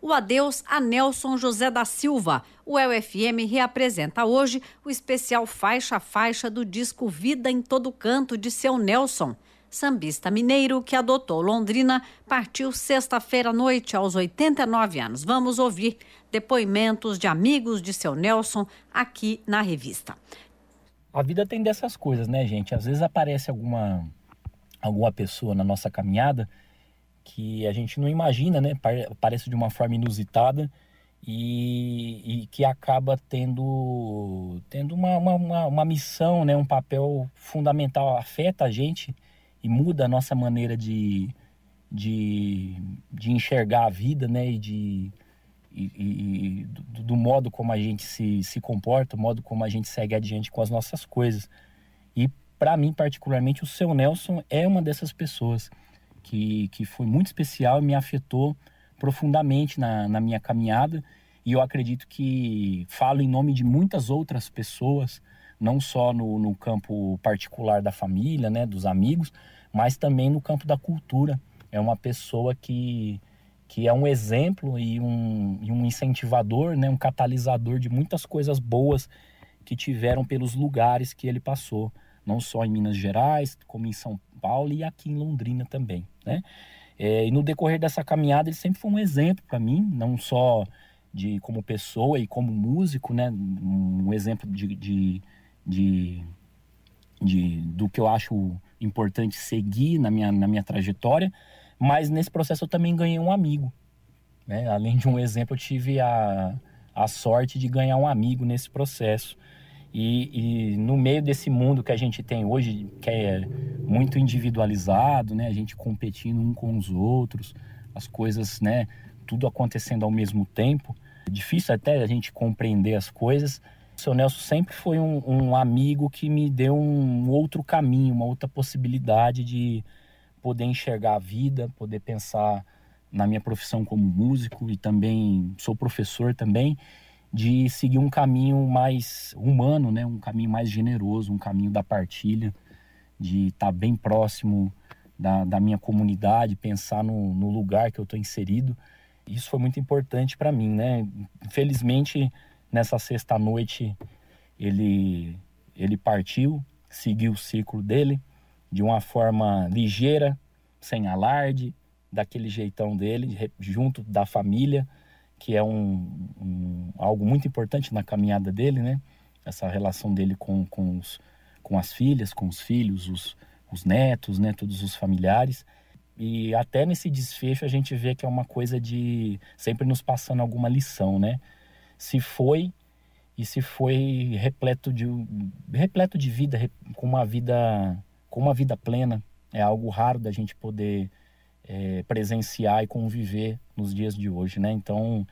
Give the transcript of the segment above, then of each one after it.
o adeus a Nelson José da Silva. O UFM reapresenta hoje o especial Faixa a Faixa do disco Vida em Todo Canto de seu Nelson. Sambista mineiro que adotou Londrina, partiu sexta-feira à noite aos 89 anos. Vamos ouvir depoimentos de amigos de seu Nelson aqui na revista. A vida tem dessas coisas, né, gente? Às vezes aparece alguma pessoa na nossa caminhada que a gente não imagina, né? Aparece de uma forma inusitada e que acaba tendo uma missão, né? Um papel fundamental, afeta a gente e muda a nossa maneira de enxergar a vida, né? E do modo como a gente se comporta, o modo como a gente segue adiante com as nossas coisas. E para mim, particularmente, o seu Nelson é uma dessas pessoas que foi muito especial e me afetou profundamente na minha caminhada. E eu acredito que falo em nome de muitas outras pessoas, não só no campo particular da família, né, dos amigos, mas também no campo da cultura. É uma pessoa que é um exemplo e um incentivador, né, um catalisador de muitas coisas boas que tiveram pelos lugares que ele passou, não só em Minas Gerais, como em São Paulo e aqui em Londrina também, né? E no decorrer dessa caminhada ele sempre foi um exemplo para mim, não só como pessoa e como músico, né? Um exemplo do que eu acho importante seguir na minha trajetória, mas nesse processo eu também ganhei um amigo, né? Além de um exemplo, eu tive a sorte de ganhar um amigo nesse processo. E no meio desse mundo que a gente tem hoje, que é muito individualizado, né? A gente competindo um com os outros, as coisas, né? Tudo acontecendo ao mesmo tempo. É difícil até a gente compreender as coisas. O seu Nelson sempre foi um amigo que me deu um outro caminho, uma outra possibilidade de poder enxergar a vida, poder pensar na minha profissão como músico e também sou professor também, de seguir um caminho mais humano, né? Um caminho mais generoso, um caminho da partilha, de estar bem próximo da minha comunidade, pensar no lugar que eu estou inserido. Isso foi muito importante para mim, né? Infelizmente, nessa sexta-noite, ele partiu, seguiu o ciclo dele de uma forma ligeira, sem alarde, daquele jeitão dele, junto da família, que é algo muito importante na caminhada dele, né? Essa relação dele com as filhas, com os filhos, os netos, né? Todos os familiares. E até nesse desfecho a gente vê que é uma coisa de sempre nos passando alguma lição, né? Se foi repleto de vida, com uma vida plena. É algo raro da gente poder presenciar e conviver nos dias de hoje, né? Então,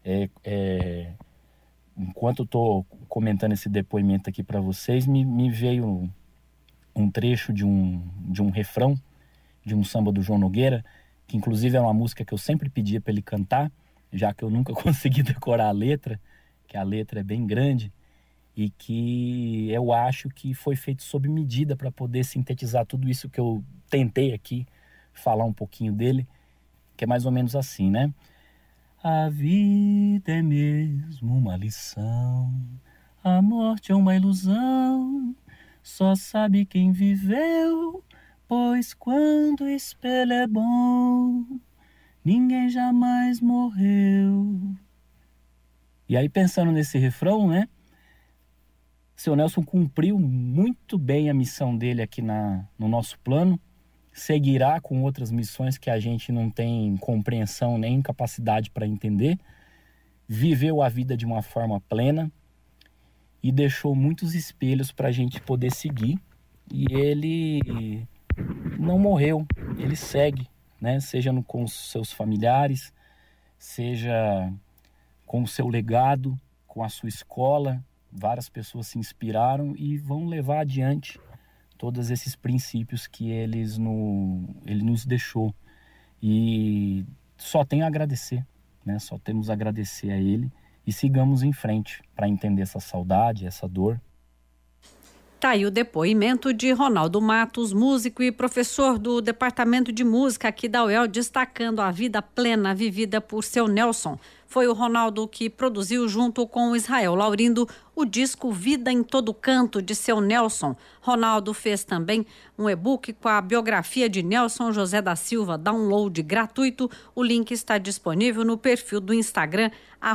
enquanto eu estou comentando esse depoimento aqui para vocês, me veio um trecho de um refrão de um samba do João Nogueira, que inclusive é uma música que eu sempre pedia para ele cantar, já que eu nunca consegui decorar a letra, que a letra é bem grande e que eu acho que foi feito sob medida para poder sintetizar tudo isso que eu tentei aqui falar um pouquinho dele, que é mais ou menos assim, né? A vida é mesmo uma lição, a morte é uma ilusão, só sabe quem viveu, pois quando o espelho é bom, ninguém jamais morreu. E aí, pensando nesse refrão, né? Seu Nelson cumpriu muito bem a missão dele aqui no nosso plano, seguirá com outras missões que a gente não tem compreensão nem capacidade para entender, viveu a vida de uma forma plena e deixou muitos espelhos para a gente poder seguir. E ele não morreu, ele segue, né? Seja com os seus familiares, seja com o seu legado, com a sua escola. Várias pessoas se inspiraram e vão levar adiante todos esses princípios que ele nos deixou. E só tenho a agradecer, né? Só temos a agradecer a ele e sigamos em frente para entender essa saudade, essa dor. Tá aí o depoimento de Ronaldo Matos, músico e professor do Departamento de Música aqui da UEL, destacando a vida plena vivida por seu Nelson. Foi o Ronaldo que produziu, junto com o Israel Laurindo, o disco Vida em Todo Canto, de seu Nelson. Ronaldo fez também um e-book com a biografia de Nelson José da Silva, download gratuito. O link está disponível no perfil do Instagram,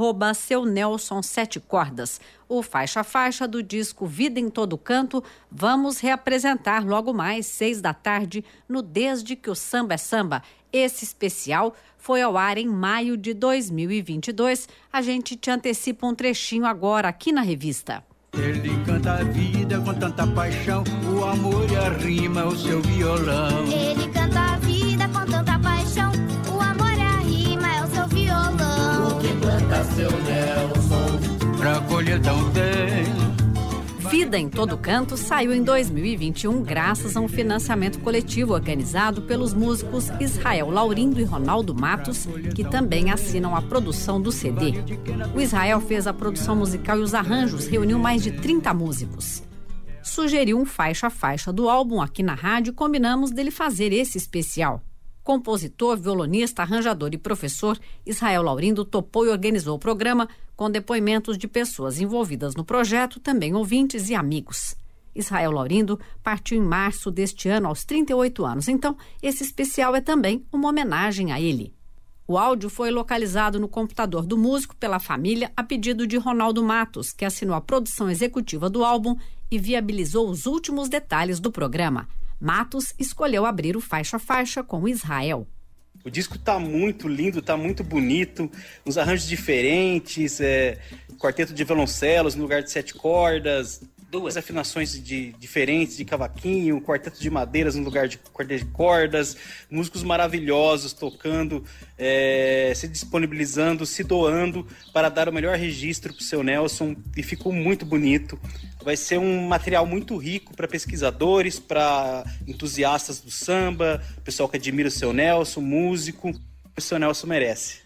@seunelson7cordas. O Faixa a Faixa do disco Vida em Todo Canto vamos reapresentar logo mais 18h, no Desde que o Samba é Samba. Esse especial foi ao ar em maio de 2022. A gente te antecipa um trechinho agora aqui na revista. Ele canta a vida com tanta paixão, o amor e a rima é o seu violão. Ele canta a vida com tanta paixão, o amor e a rima é o seu violão. O que planta seu Nelson pra colher tão bem. Vida em Todo Canto saiu em 2021 graças a um financiamento coletivo organizado pelos músicos Israel Laurindo e Ronaldo Matos, que também assinam a produção do CD. O Israel fez a produção musical e os arranjos, reuniu mais de 30 músicos. Sugeriu um faixa a faixa do álbum aqui na rádio e combinamos dele fazer esse especial. Compositor, violonista, arranjador e professor, Israel Laurindo topou e organizou o programa com depoimentos de pessoas envolvidas no projeto, também ouvintes e amigos. Israel Laurindo partiu em março deste ano, aos 38 anos. Então, esse especial é também uma homenagem a ele. O áudio foi localizado no computador do músico pela família a pedido de Ronaldo Matos, que assinou a produção executiva do álbum e viabilizou os últimos detalhes do programa. Matos escolheu abrir o Faixa a Faixa com Israel. O disco tá muito lindo, tá muito bonito, uns arranjos diferentes, quarteto de violoncelos no lugar de 7 cordas, 2 afinações diferentes de cavaquinho, quarteto de madeiras no lugar de quarteto de cordas, músicos maravilhosos tocando, se disponibilizando, se doando para dar o melhor registro para o seu Nelson, e ficou muito bonito. Vai ser um material muito rico para pesquisadores, para entusiastas do samba, pessoal que admira o seu Nelson, músico. O seu Nelson merece.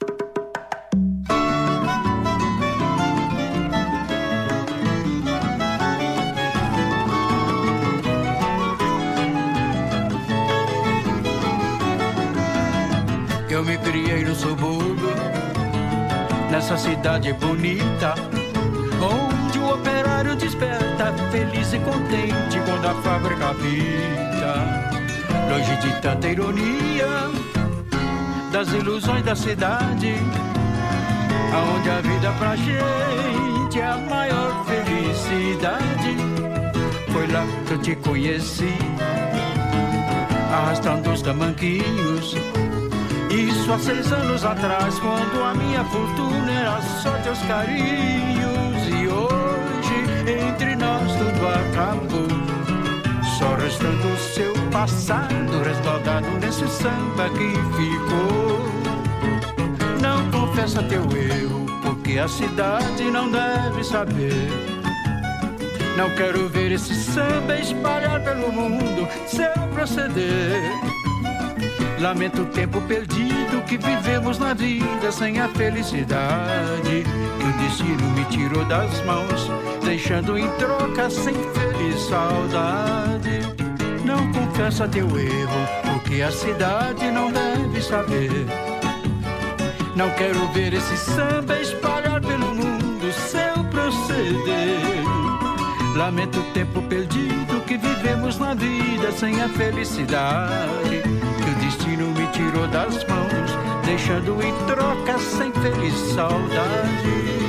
Eu me criei no subúrbio, nessa cidade bonita, onde o operário desperta feliz e contente quando a fábrica apita. Longe de tanta ironia das ilusões da cidade, aonde a vida pra gente é a maior felicidade. Foi lá que eu te conheci, arrastando os tamanquinhos. Isso há 6 anos atrás, quando a minha fortuna era só teus carinhos. E hoje, entre nós tudo acabou, só restando o seu passado respaldado nesse samba que ficou. Não confessa teu erro, porque a cidade não deve saber. Não quero ver esse samba espalhar pelo mundo seu proceder. Lamento o tempo perdido que vivemos na vida sem a felicidade que o destino me tirou das mãos, deixando em troca sem feliz saudade. Não confessa teu erro, porque a cidade não deve saber. Não quero ver esse samba espalhar pelo mundo seu proceder. Lamento o tempo perdido que vivemos na vida sem a felicidade que o destino me tirou das mãos, deixando em troca sem feliz saudade.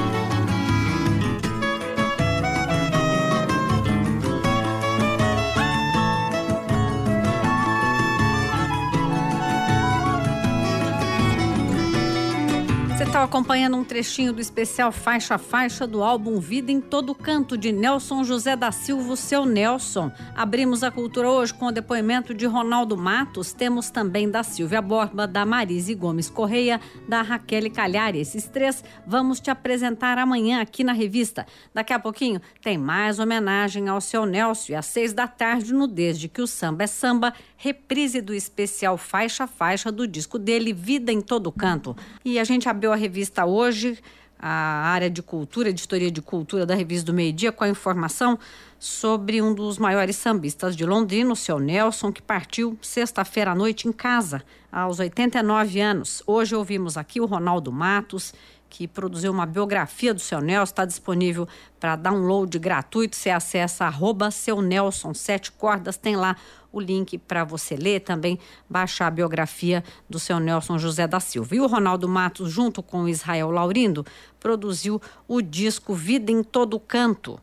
Você está acompanhando um trechinho do especial Faixa a Faixa do álbum Vida em Todo Canto, de Nelson José da Silva, o seu Nelson. Abrimos a cultura hoje com o depoimento de Ronaldo Matos. Temos também da Silvia Borba, da Marise Gomes Correia, da Raquel Calhari. Esses 3 vamos te apresentar amanhã aqui na revista. Daqui a pouquinho tem mais homenagem ao seu Nelson, e às 18h, no Desde que o Samba é Samba, reprise do especial Faixa a Faixa do disco dele, Vida em Todo Canto. E a gente abriu a revista hoje a área de cultura, editoria de cultura da Revista do Meio Dia, com a informação sobre um dos maiores sambistas de Londrina, o seu Nelson, que partiu sexta-feira à noite em casa, aos 89 anos. Hoje ouvimos aqui o Ronaldo Matos, que produziu uma biografia do seu Nelson, está disponível para download gratuito. Você acessa @seunelson 7 cordas, tem lá o link para você ler, também baixar a biografia do seu Nelson José da Silva. E o Ronaldo Matos, junto com o Israel Laurindo, produziu o disco Vida em Todo Canto.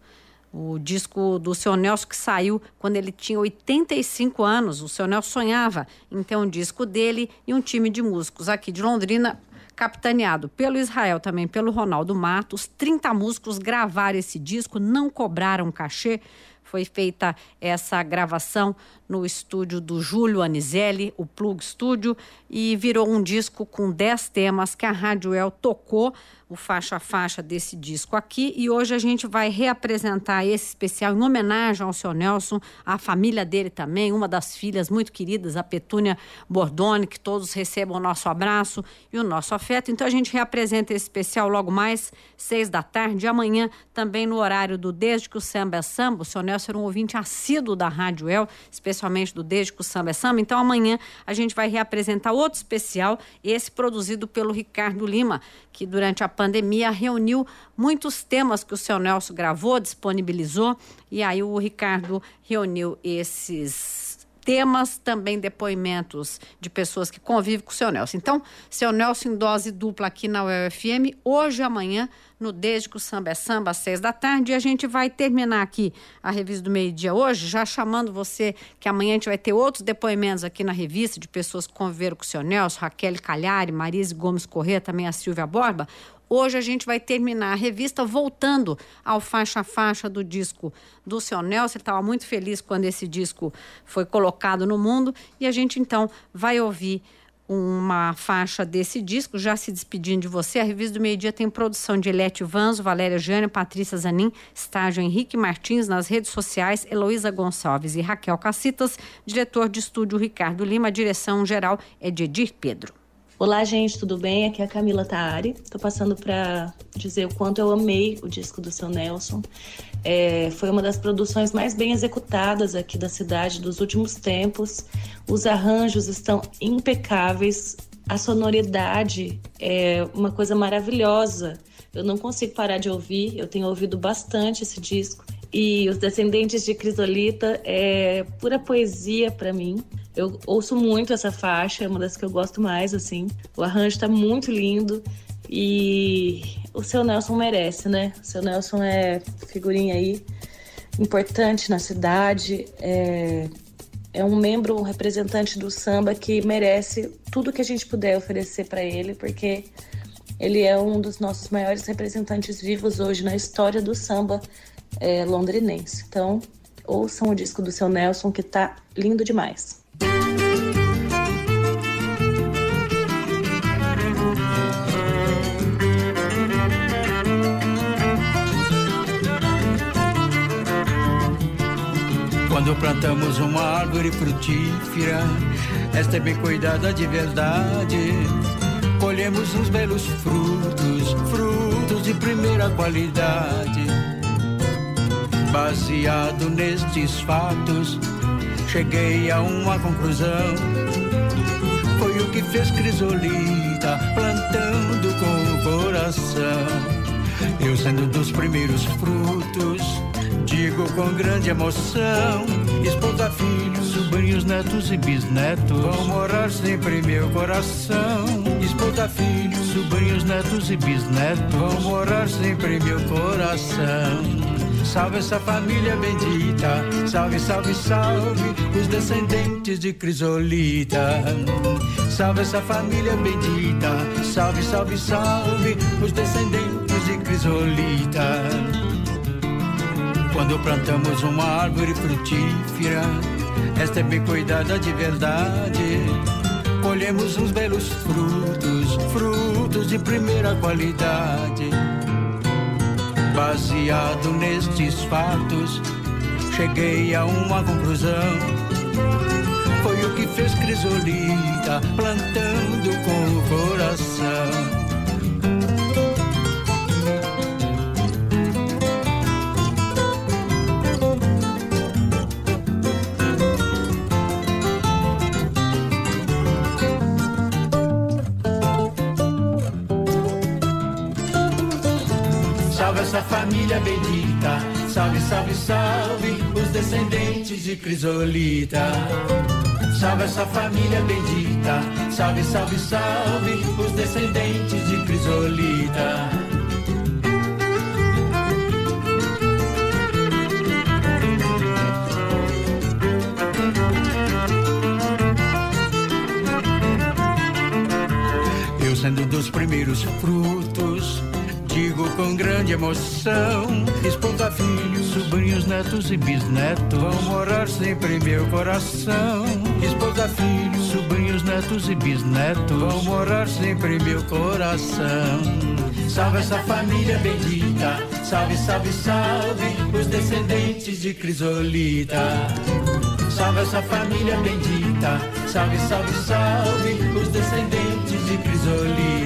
O disco do seu Nelson, que saiu quando ele tinha 85 anos. O seu Nelson sonhava em ter um disco dele e um time de músicos aqui de Londrina, capitaneado pelo Israel, também pelo Ronaldo Matos. 30 músicos gravaram esse disco, não cobraram cachê. Foi feita essa gravação no estúdio do Júlio Anizelli, o Plug Studio, e virou um disco com 10 temas que a Rádio El tocou, o faixa a faixa desse disco aqui. E hoje a gente vai reapresentar esse especial em homenagem ao seu Nelson, à família dele também, uma das filhas muito queridas, a Petúnia Bordoni, que todos recebam o nosso abraço e o nosso afeto. Então a gente reapresenta esse especial logo mais, 6 da tarde, amanhã também no horário do Desde que o Samba é Samba. O seu Nelson era um ouvinte assíduo da Rádio El, especialmente do Desde que o Samba é Samba. Então amanhã a gente vai reapresentar outro especial, esse produzido pelo Ricardo Lima, que durante a pandemia reuniu muitos temas que o seu Nelson gravou, disponibilizou, e aí o Ricardo reuniu esses temas, também depoimentos de pessoas que convivem com o seu Nelson. Então, seu Nelson em dose dupla aqui na UFM, hoje e amanhã, no Desde que o Samba é Samba, às 6 da tarde. E a gente vai terminar aqui a Revista do Meio Dia hoje, já chamando você que amanhã a gente vai ter outros depoimentos aqui na revista de pessoas que conviveram com o seu Nelson, Raquel Calhari, Marise Gomes Corrêa, também a Silvia Borba. Hoje a gente vai terminar a revista voltando ao faixa a faixa do disco do seu Nelson. Ele estava muito feliz quando esse disco foi colocado no mundo, e a gente então vai ouvir uma faixa desse disco, já se despedindo de você. A Revista do Meio Dia tem produção de Elete Vanzo, Valéria Jânia, Patrícia Zanin, estágio Henrique Martins, nas redes sociais Heloísa Gonçalves e Raquel Cacitas, diretor de estúdio Ricardo Lima, a direção geral é de Edir Pedro. Olá, gente, tudo bem? Aqui é a Camila Taari. Estou passando para dizer o quanto eu amei o disco do seu Nelson. Foi uma das produções mais bem executadas aqui da cidade dos últimos tempos. Os arranjos estão impecáveis, a sonoridade é uma coisa maravilhosa. Eu não consigo parar de ouvir, eu tenho ouvido bastante esse disco. E Os Descendentes de Crisolita é pura poesia para mim. Eu ouço muito essa faixa, é uma das que eu gosto mais, assim. O arranjo está muito lindo e o seu Nelson merece, né? O seu Nelson é figurinha aí importante na cidade, é um membro, um representante do samba que merece tudo que a gente puder oferecer para ele, porque ele é um dos nossos maiores representantes vivos hoje na história do samba londrinense. Então, ouçam o disco do seu Nelson, que tá lindo demais. Quando plantamos uma árvore frutífera, esta é bem cuidada de verdade. Colhemos uns belos frutos de primeira qualidade. Baseado nestes fatos, cheguei a uma conclusão. Foi o que fez Crisolita, plantando com o coração. Eu sendo dos primeiros frutos, digo com grande emoção: esposa, filhos, sobrinhos, netos e bisnetos vão morar sempre em meu coração. Esposa, filhos, sobrinhos, netos e bisnetos vão morar sempre em meu coração. Salve essa família bendita, salve, salve, salve os descendentes de Crisolita. Salve essa família bendita, salve, salve, salve os descendentes de Crisolita. Quando plantamos uma árvore frutífera, esta é bem cuidada de verdade. Colhemos uns belos frutos de primeira qualidade. Baseado nestes fatos, cheguei a uma conclusão. Foi o que fez Crisolita, plantando com o coração. Salve essa família bendita, salve, salve, salve os descendentes de Crisolita. Salve essa família bendita, salve, salve, salve os descendentes de Crisolita. Eu sendo dos primeiros frutos, digo com grande emoção, esposa, filhos, sobrinhos, netos e bisnetos vão morar sempre em meu coração. Esposa, filhos, sobrinhos, netos e bisnetos vão morar sempre em meu coração. Salve essa família bendita, salve, salve, salve os descendentes de Crisolita. Salve essa família bendita, salve, salve, salve os descendentes de Crisolita.